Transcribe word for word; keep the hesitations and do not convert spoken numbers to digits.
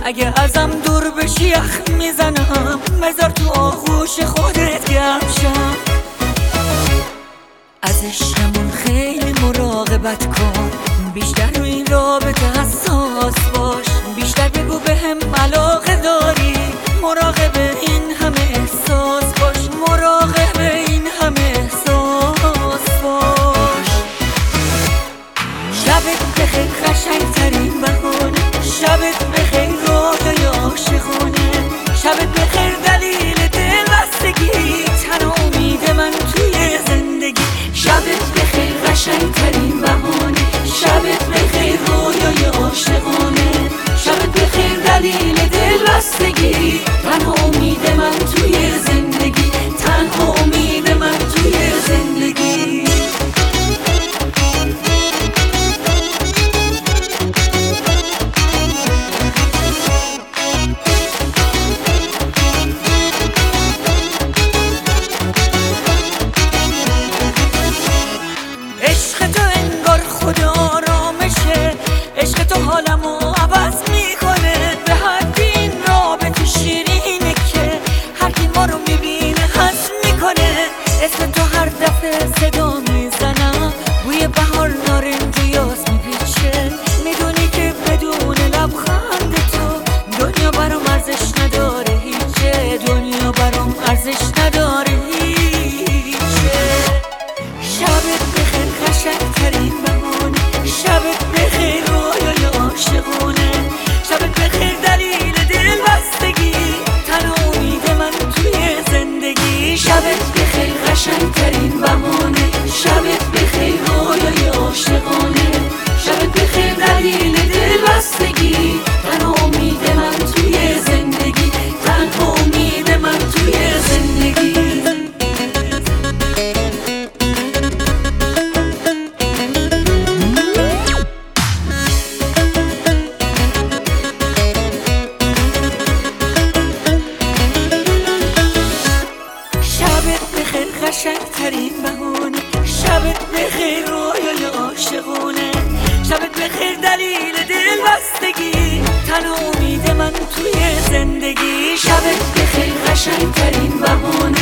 اگه ازم دور بشی یخ میزنم، بذار تو آغوش خودت گرم شم. از عشقمون خیلی مراقبت کن، بیشتر روی این رابطه حساس باش. بیشتر بگو بهم علاقه داری، مراقب این همه احساس باش. مراقب این همه احساس باش. شبت بخیر قشنگ ترین بهونه، شبت بخیر رویای عاشقونه، شبت بخیر دلیل دلبستگی، تنها امید من توی زندگی. شبت بخیر قشنگ ترین بهونه، شبت بخیر رویای عاشقونه، شبت بخیر دلیل دلبستگی، تنها امید من توی زندگی، تنها امید من توی زندگی. عشق تو انگار خدا آرامشه، عشق تو حالمو عوض میکنه. به حد این رابطه شیرینه که هر کی ما رو میبینه حس میکنه. اسم تو هر دفعه صدا میزنم، بوی بهار نارنج و یاس میپیچه. میدونی که بدون لبخند تو دنیا برام ارزش نداره هیچه، دنیا برام ارزش نداره هیچه. شبت بخیر قشنگ ترین بهونه، شبت بخیر رویای عاشقونه، شبت بخیر دلیل دلبستگی، تنها امید من توی زندگی. شبت بخیر قشنگ ترین بهونه، شبت بخیر رویای عاشقونه، شبت بخیر دلیل دلبستگی، تنها امید من توی زندگی، تنها امید من توی زندگی. قشنگ ترین بهونه، شبت بخیر رویای عاشقونه، شبت بخیر دلیل دلبستگی، تنها امید من توی زندگی. شبت بخیر قشنگ ترین بهونه،